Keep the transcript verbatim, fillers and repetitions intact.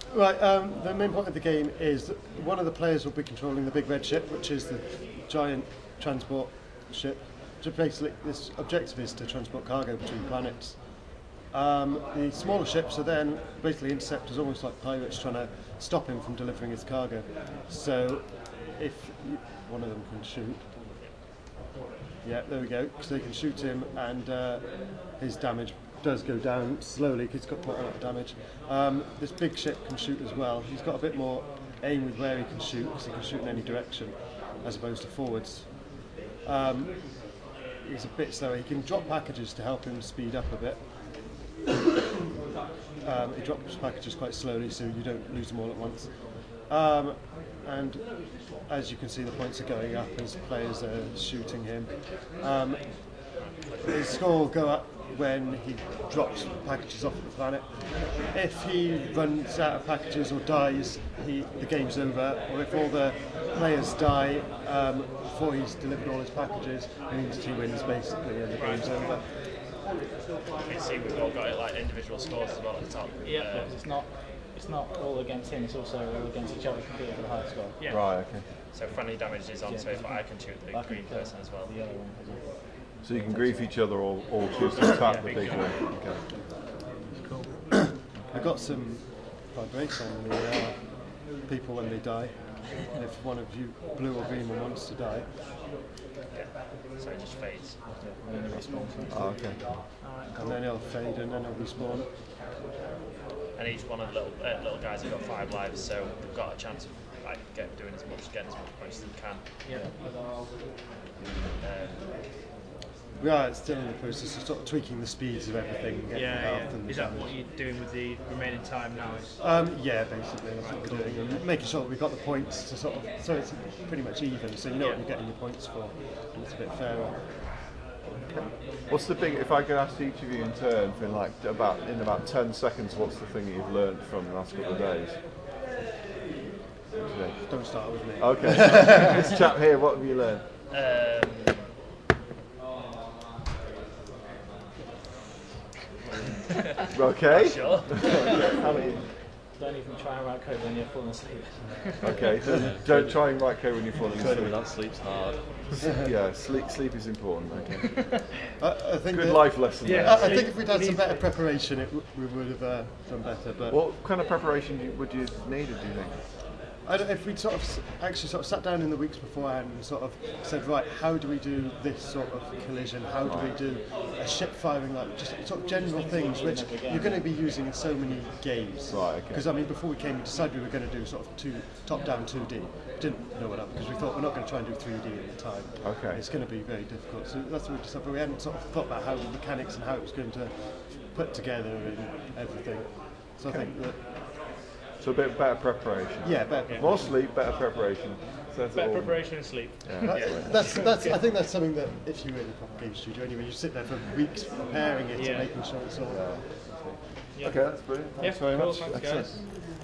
Right, um, the main point of the game is that one of the players will be controlling the big red ship, which is the giant transport ship. So basically, this objective is to transport cargo between planets. Um, the smaller ships are then basically interceptors, almost like pirates, trying to stop him from delivering his cargo. So, if you, one of them can shoot, yeah, there we go, because they can shoot him, and uh, his damage does go down slowly because he's got quite a lot of damage. Um, this big ship can shoot as well. He's got a bit more aim with where he can shoot, because he can shoot in any direction, as opposed to forwards. Um, he's a bit slower. He can drop packages to help him speed up a bit. Um, he drops packages quite slowly, so you don't lose them all at once. Um, and as you can see, the points are going up as players are shooting him. Um, his score will go up when he drops packages off the planet. If he runs out of packages or dies, he, the game's over. Or if all the players die um, before he's delivered all his packages, it means he wins basically, and the game's over. You can see we've all got it like individual scores as well at the top. Yeah, Uh, because it's not it's not all against him, it's also all against each other competing for the higher score. yeah. Right, okay. So friendly damage is onto it, but I can shoot the I can green kill person as well. The yellow one as well. So you can grief each other or, or choose to attack Yeah, the big big guy. one. Okay. We've got some vibration on the uh, people when they die. And if one of you, blue or green, one wants to die, Yeah. So it just fades. Yeah, and then you respawn. So Oh, okay. and then he'll fade and then he'll respawn. And each one of the little uh, little guys have got five lives, so they've got a chance of like get, doing as much, getting as much points as they can. yeah. Um, We are still in the process of sort of tweaking the speeds of everything. And getting the Yeah, health and yeah. the Is that damage. what you're doing with the remaining time now? Is Um, yeah, basically that's what we're doing, and making sure that we've got the points to sort of, so it's pretty much even, so you know what you're getting your points for, and it's a bit fairer. What's the big? If I could ask each of you in turn, for like about in about ten seconds, what's the thing that you've learned from the last couple of days? Okay. Don't start with me. Okay. This chap here, what have you learned? um, Okay. sure. How many? Don't even try and write code when you're falling asleep. Okay. So don't try and write code when you're falling Coding asleep. without sleep's hard. Yeah, sleep sleep is important. Okay. I, I think Good that- life lesson. Yeah. there. I, I think if we'd had some better preparation, it w- we would have uh, done better. But What kind of preparation do you- would you needed? Do you think? I don't, if we'd sort of s- actually sort of sat down in the weeks beforehand and sort of said, right, how do we do this sort of collision? How do we do a ship firing? Like just sort of general things which you're going to be using in so many games. Right, okay. Because I mean, before we came, we decided we were going to do sort of two top-down two D. Didn't know what up because we thought we're not going to try and do three D at the time. Okay. It's going to be very difficult. So that's what we decided. But we hadn't sort of thought about how the mechanics and how it was going to put together and everything. So I think that So a bit better preparation. yeah, better. More sleep, better preparation. Says it better all. preparation and sleep. That- That's, that's, I think that's something that if you're in a proper game studio anyway, you sit there for weeks preparing it Yeah. and making sure it's all. Okay, that's brilliant. Thanks Yeah, very cool, much. thanks, Excellent. guys.